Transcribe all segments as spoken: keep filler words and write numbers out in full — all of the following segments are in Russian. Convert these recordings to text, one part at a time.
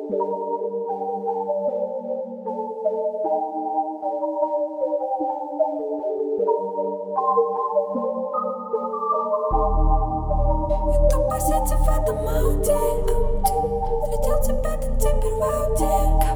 Иду по сети в этом ауди. Встретил тебя, ты теперь в ауди.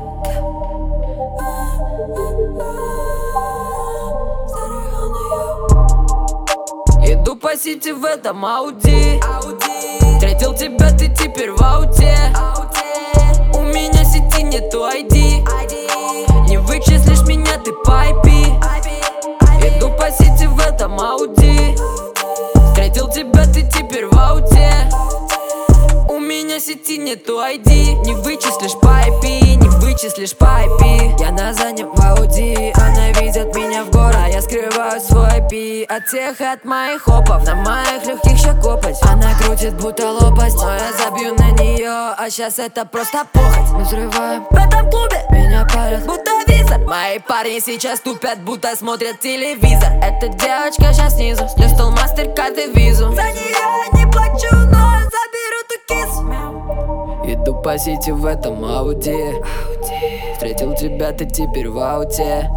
Иду по сети в этом ауди. Встретил тебя, ты теперь в ауте. У меня сети нету ай ди. Не вычислишь меня, ты по ай пи. Иду по сети в этом ауди. Встретил тебя, ты теперь в ауте. У меня сети нету ай ди. Не вычислишь по ай пи, не вычислишь по ай пи. Я на заднем в ауди, она видит меня в город, а я скрываю свой ай пи от всех, от моих хопов. На моих легких ща копать. Она крутит будто лопасть, но я забью на нее, а сейчас это просто похоть. Мы взрываем в этом клубе, меня парят будто визор. Мои парни сейчас тупят, будто смотрят телевизор. Эта девочка сейчас снизу, слистал мастер-карт и визу. За нее я не плачу, но заберу ту кису. Иду по сети в этом ауди. Встретил тебя, ты теперь в ауте.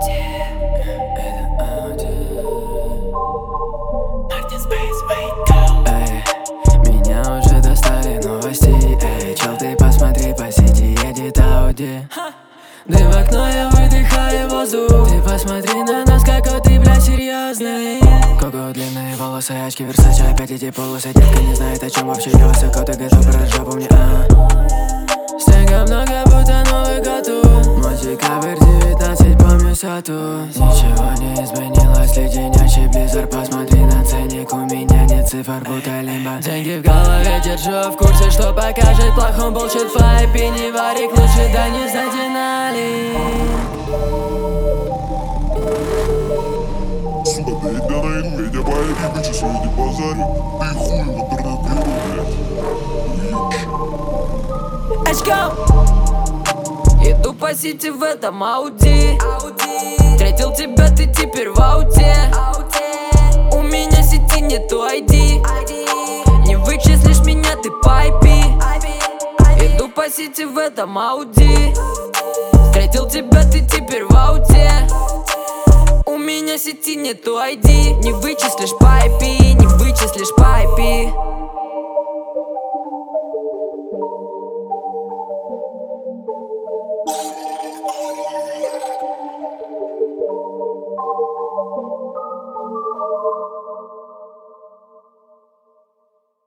Эй, меня уже достали новости. Эй, чел, ты посмотри, по сети едет ауди. Дым в окно, я выдыхаю воздух. Ты посмотри на нас, какой ты, бля, серьезный. Коко, длинные волосы, очки, Версаче, опять эти полосы. Детка не знает, о чем вообще я высоко, ты готов брать жопу мне, а. Снега много, будто Новый год. Мой декабрь девятнадцать, помню соту. Ничего не изменилось, леденящий близзар. Посмотри на ценник, у меня нет цифр, будто лимба. Деньги в голове держу, в курсе, что покажет плохом булшит. В ай пи не варик, лучше да не задинали. Сука, да я тебя найду, я тебя по ай пи вычислю, я не базарю. Ты хуй в интернет беру, блядь. Let's go! Иду по сети в этом ауди. Встретил тебя, ты теперь в ауте. У меня сети нету ай ди. Не вычислишь меня, ты по ай пи. Иду по сети в этом ауди. Встретил тебя, ты теперь в ауте. У меня сети нету ай ди. Не вычислишь по ай пи, не вычислишь по ай пи.